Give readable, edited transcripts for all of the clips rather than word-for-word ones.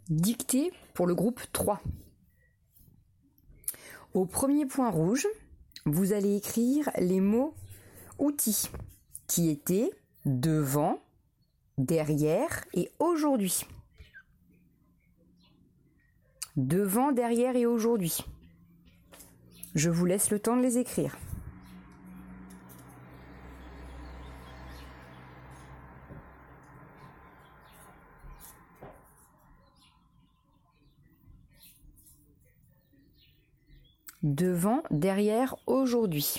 dictée pour le groupe 3. Au premier point rouge, vous allez écrire les mots outils qui étaient devant, derrière et aujourd'hui. Devant, derrière et aujourd'hui. Je vous laisse le temps de les écrire. Devant, derrière, aujourd'hui.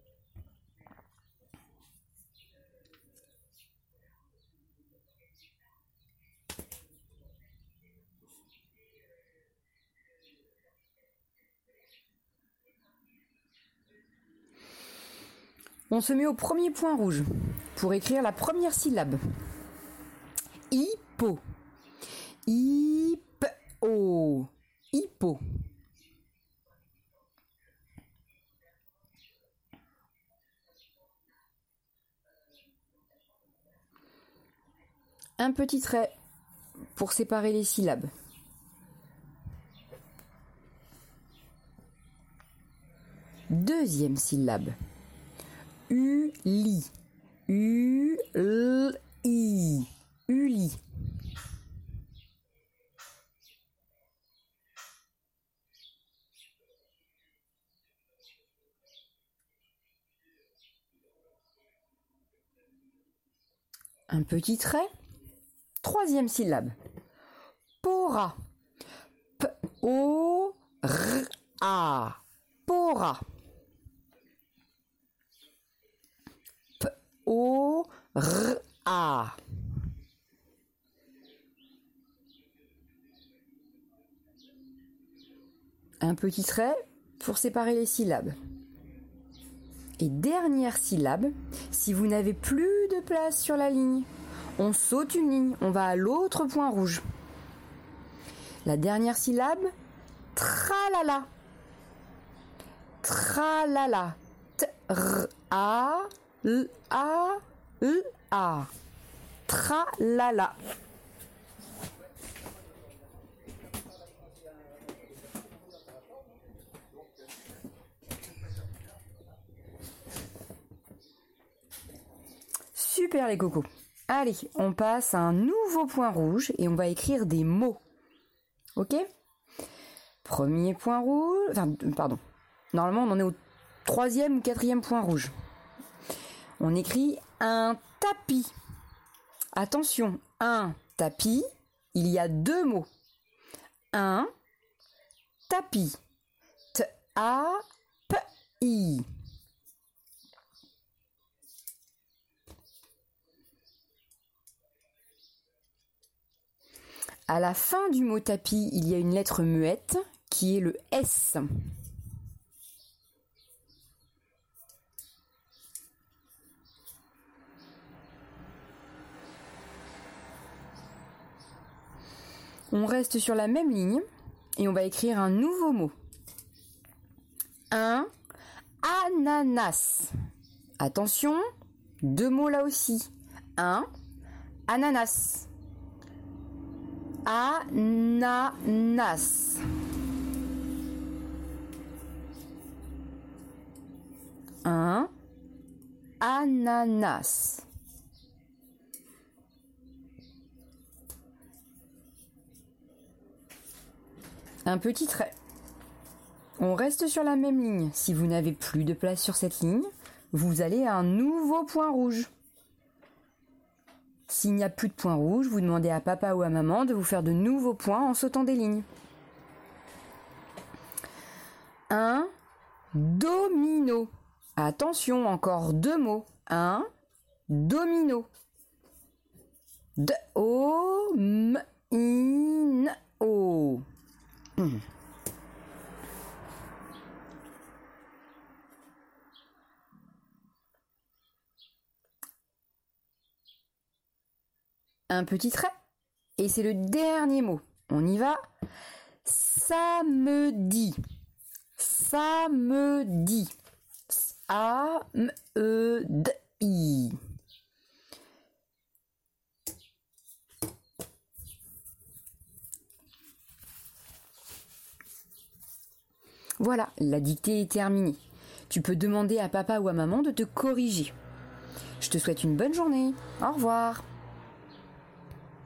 On se met au premier point rouge pour écrire la première syllabe. Hippo. Hippo. Hippo. Un petit trait pour séparer les syllabes. Deuxième syllabe. Uli. U-L-I. Uli. Un petit trait. Troisième syllabe. Pora. P-O-R-A. Pora. P-O-R-A. Un petit trait pour séparer les syllabes. Et dernière syllabe, si vous n'avez plus de place sur la ligne, on saute une ligne, on va à l'autre point rouge. La dernière syllabe, tralala. Tralala. T-R-A-L-A-L-A. Tralala. Super les cocos. Allez, on passe à un nouveau point rouge et on va écrire des mots. Ok ? Premier point rouge... pardon. Normalement, on en est au troisième ou quatrième point rouge. On écrit un tapis. Attention, un tapis, il y a deux mots. Un tapis. T-A-P-I. À la fin du mot tapis, il y a une lettre muette qui est le S. On reste sur la même ligne et on va écrire un nouveau mot. Un ananas. Attention, deux mots là aussi. Un ananas. Ananas. Un ananas. Un petit trait. On reste sur la même ligne. Si vous n'avez plus de place sur cette ligne, vous allez à un nouveau point rouge. S'il n'y a plus de point rouge, vous demandez à papa ou à maman de vous faire de nouveaux points en sautant des lignes. Un domino. Attention, encore deux mots. Un domino. D-O-M-I-N-O. Un petit trait. Et c'est le dernier mot. On y va. Samedi. Samedi. A-M-E-D-I. Voilà, la dictée est terminée. Tu peux demander à papa ou à maman de te corriger. Je te souhaite une bonne journée. Au revoir.